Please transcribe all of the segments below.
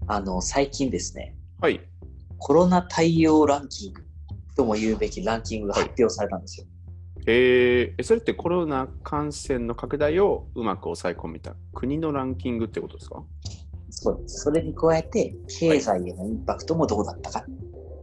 最近ですね、 はい。 コロナ対応ランキングとも言うべきランキングがはい。 発表されたんですよ。 それってコロナ感染の拡大をうまく抑え込めた国のランキングってことですか？ そうです。それに加えて、 はい。 経済へのインパクトもどうだったか。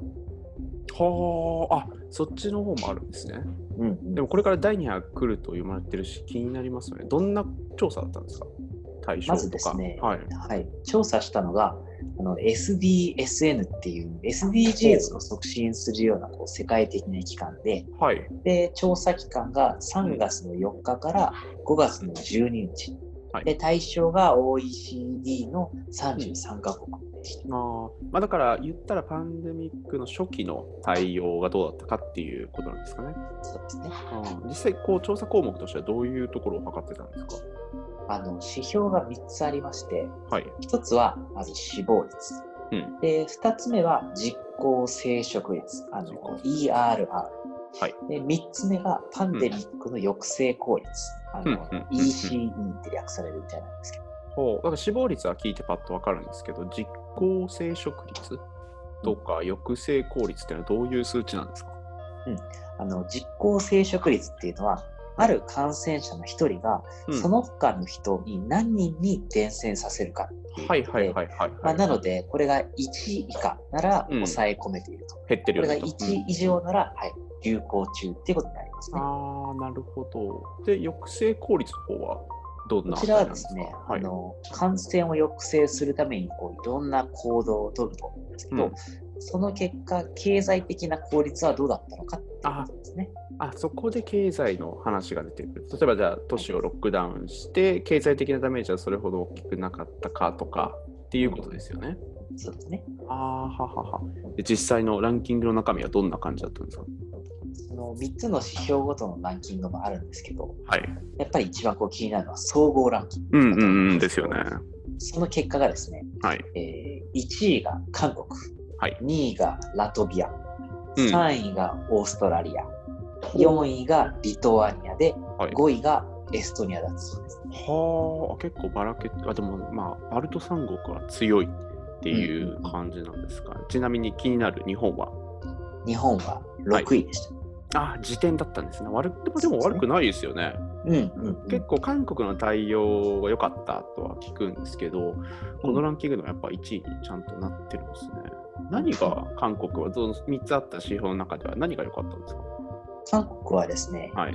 はあ、そっちの方もあるんですね。 うんうん。 でもこれから第2波来ると言われてるし気になりますよね。どんな調査だったんですか？対まず象とか。 ですね、 はい。 はい、調査したのが、SDSN っていうほ SDGs を促進するような世界的な機関で、 う。はい。 で、調査期間が3 うん。 月の4日から5月の12日。 はい。 で、対象が OECD のうん。 33カ国でした。 だから言ったらパンデミックの初期の対応がどうだったかっていうことなんですかね。 そうですね。 実際調査項目としてはどういうところを測ってたんですか？ 指標が3つありまして、 はい。 1つはまず死亡率。 うん。 で、2つ目は実効生殖率、 自己成長。 ERR。 はい。 で、3つ目がパンデミックの抑制効率、ECE って略されるみたいなんですけど。 だから死亡率は聞いてパッとわかるんですけど、実効生殖率とか抑制効率っていうのはどういう数値なんですか？ 実効生殖率っていうのは、 はい。 ある感染者の一人が、 うん。 その他の人に何人に伝染させるかっていうはいことで、 はいはいはいはい。 なので、これが1以下ならうん。 抑え込めていると。 減ってるこれがよねと。 1以上なら、はい、流行中っていうことになりますね。 なるほど。で、抑制効率の方はどんなこちらは値なんですか？ ですね、 はい。 感染を抑制するためにいろんな行動を取ると思うんですけど、 うん。 その結果、経済的な効率はどうだったのかっていうこあ、 とですね。 そこで経済の話が出てくる。例えばじゃあ都はい。 市をロックダウンして、経済的なダメージはそれほど大きくなかったかとかっていうことですよね。 そうですね。 で、実際のランキングの中身はどんな感じだったんですか？ その3つの指標ごとのランキングもあるんですけど、 はい。 やっぱり一番気になるのは総合ランキンうんうんグだと思うんうんですけど、 ですよね。 その結果がですね、 はい。 1位が韓国、 はい。 2位がラトビア、 うん。 3位がオーストラリア、4 ほ位がリトアニアで、 はい。 5位がエストニアだったそうです。 結構ばらけて、でもバルト三国は強いっていう感じなんですかね。ちなみに気になる日本は？ 日本ははい。 6位でした。 時点だったんですね。でもそうですね。 悪くないですよね。 うん。 結構韓国の対応が良かったとは聞くんですけど、このうんランキングでもやっぱ1位にちゃんとなってるんですね。何うんが韓国は、その3つあった指標の中では何が良かったんですか？ 韓国はですね、 はい。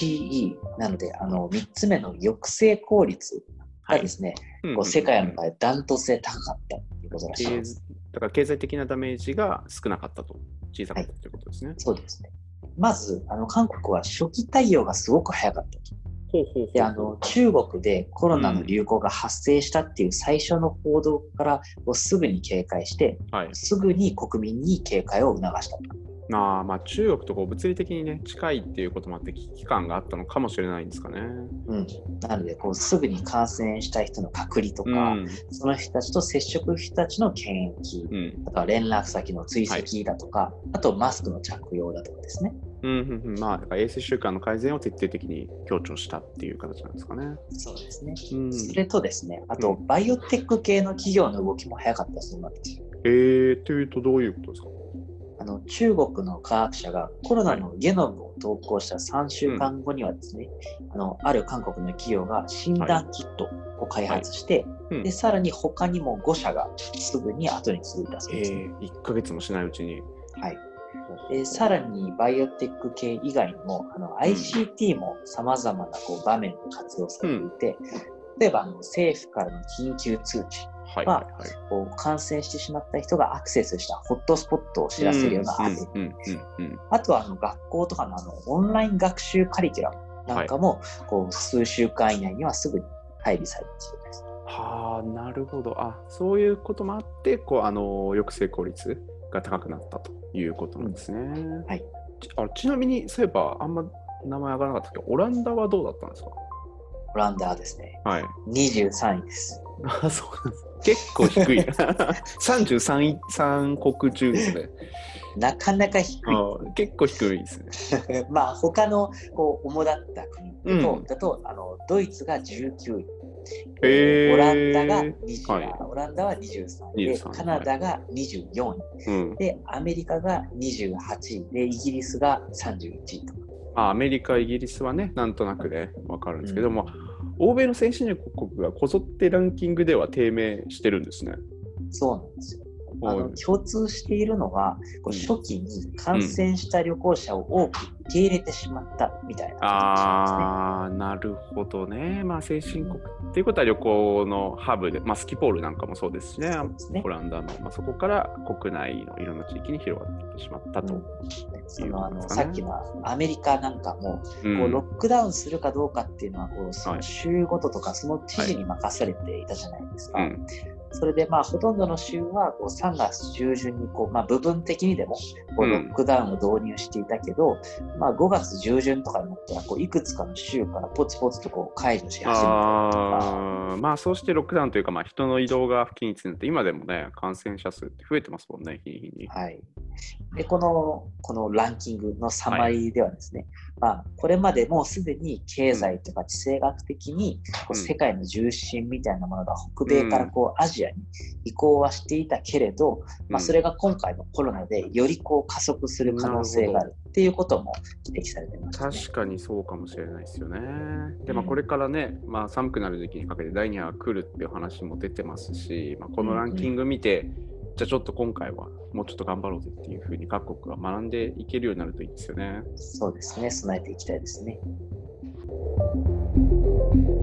ECE なので、3つ目の抑制効率はい。 がですね、 うんうんうん世界の中でダントツで高かったということらしいです。 だから経済的なダメージが少なかったと、小さはい、 かったということですね。 そうですね。まず、韓国は初期対応がすごく早かったと。 ほうほうで、 ほうほ中国でコロう。うん。 ナの流行が発生したっていう最初の報道からすぐに警戒して、 はい。 すぐに国民に警戒を促したと。 中国と物理的にね、近いっていうこともあって危機感があったのかもしれないんですかね。 なので、すぐに感染した人の隔離とか、 うん。 その人たちと接触した人たちの検疫、 うん。 だから連絡先の追はい。 跡だとか、あとマスクの着用だとかですね。 だから衛生習慣の改善を徹底的に強調したっていう形なんですかね。 そうですね。 うん。 それとですね、あと、 うん。 バイオテック系の企業の動きも早かったそうなんですよ。 というとどういうことですか？ 中国の科学者がコロナはい。 のゲノムを投稿した3週うん。 間後にはですね、ある韓国の企業が診はい。 断キットを開はい。 発して、で、 うん。 さらに他にも5社がすぐに後に続いたそうですね。 1ヶ月もしないうちに。 はい。で、さらにバイオテック系以外にも、 うん。 ICT も様々な場面で活用さうん。 れていて、例えば政府からの緊急通知はいはいは、 はい。 感染してしまった人がアクセスしたホットスポットを知らせるようなアプリ。あとは学校とかのオンライン学習カリキュラムなんはい。 かも、数週間以内にはすぐに配備されるそうです。 なるほど。そういうこともあって、抑制効率が高くなったということなんですね。 はい。 ちなみに、そういえば、あんま名前上がらなかったけど、オランダはどうだったんですか？ オランダはですね、 はい。 23位です。 そうなんです。結構低い。33位、3国中ですね。 なかなか低い。 結構低いですね。 他の主だった国うん。 だとドイツが19位、 オランダが20、 はい、 オランダは23位で、カナダが24位、で、アメリカが28位で、イギリスが31位と。 アメリカ、イギリスはね、なんとなくね、分かるんですけども、欧米の先進国がこぞってランキングでは低迷してるんですね。 そうなんですよ。共通しているのは、初期に感染した旅行者を多く受け入れてしまったみたいな感じですね。なるほどね。先進国っていうことは旅行のハブで、スキポールなんかもそうですしね、オランダの、そこから国内のいろんな地域に広がっていってしまったと。 さっきのアメリカなんかも、ロックダウンするかどうかっていうのはその州ごととかその知事に任されていたじゃないですか。それでほとんどの州は3月中旬に部分的にでもロックダウンを導入していたけど、5月中旬とかになったらいくつかの州からポツポツと解除し始めたりとか。 そうしてロックダウンというか、人の移動が不均一になって、今でもね、感染者数って増えてますもんね、日々に。 はい。で、このランキングのサマリーではですね、これまでもうすでに経済とか地政学的に世界の重心みたいなものが北米からアジアに移行はしていたけれど、それが今回のコロナでより加速する可能性があるっていうことも指摘されてますね。 確かにそうかもしれないですよね。で、これからね、寒くなる時期にかけて第2波が来るっていう話も出てますし、このランキング見て、じゃあちょっと今回はもうちょっと頑張ろうぜっていうふうに各国が学んでいけるようになるといいですよね。 そうですね、備えていきたいですね。